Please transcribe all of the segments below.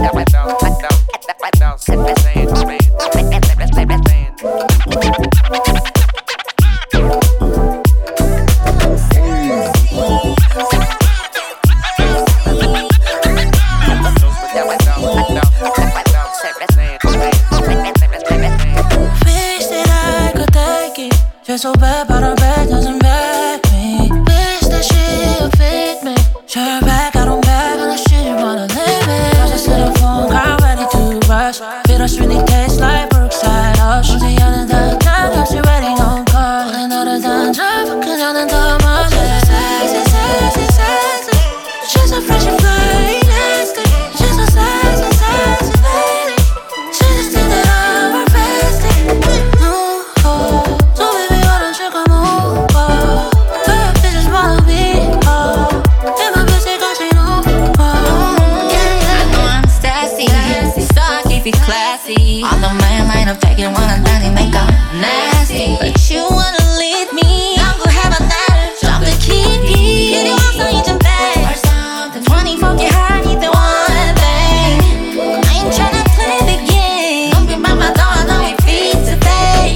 You're so bad, but her bed doesn't back me. Wish that she would fit me. Sure back, I don't back unless she wanna live it. I just hit a phone, girl, ready to rush. Feel us really taste like Brookside Hush. 언제 여는 다 없이 waiting on call. 오늘 너를 던져, 그녀는 더 멀리. Sexy, sexy, sexy. She's so fresh and fly, nasty. She's so sexy, sexy lady. She just did it all her bestie. So baby, why don't you come over? Girl, you just wanna be in my pussy 'cause you know. I know I'm sassy, so I keep it classy. All of my line of taking one and then make up nasty. But you wanna lead me? I'm gonna have a night. Drop the key. You want something bad or something 24K high, need the one thing. I ain't tryna play the game. Don't be by my door, I know it feeds today.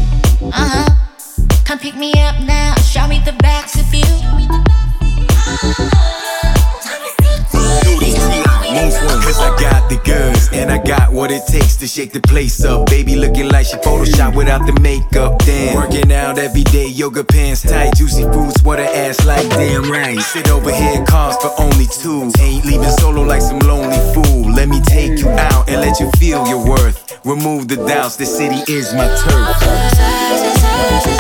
Come pick me up now, show me the backs of you. Cause I got the goods, and I got what it takes to shake the place up. Baby looking like she Photoshop without the makeup. Damn, working out every day, yoga pants tight. Juicy fruits, what her ass like, damn right. Sit over here, cars for only two. Ain't leaving solo like some lonely fool. Let me take you out and let you feel your worth. Remove the doubts, the city is my turf. Sexy, sexy,